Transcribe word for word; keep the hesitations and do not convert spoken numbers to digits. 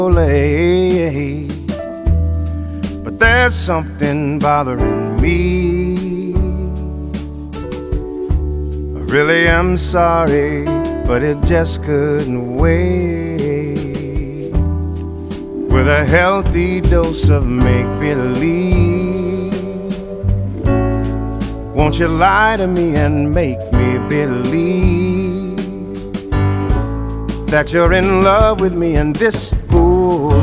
but there's something bothering me. I really am sorry, but it just couldn't wait. With a healthy dose of make-believe, won't you lie to me and make me believe that you're in love with me and this fool